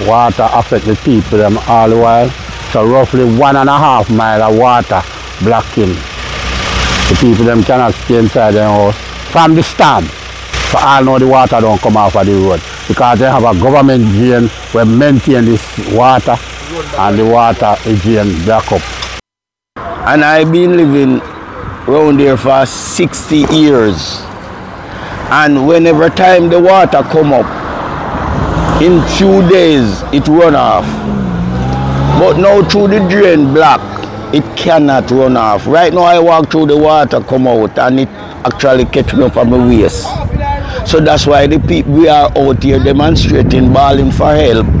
water affect the people them all the while. So roughly 1.5 miles of water blocking. The people them cannot stay inside their house from the storm. So all know the water don't come off of the road because they have a government drain where maintain this water and the water is drain back up. And I've been living around there for 60 years. And whenever time the water come up, in few days it run off. But now through the drain block, it cannot run off. Right now I walk through the water come out and it actually catch me up on my waist. So that's why the people we are out here demonstrating, bawling for help.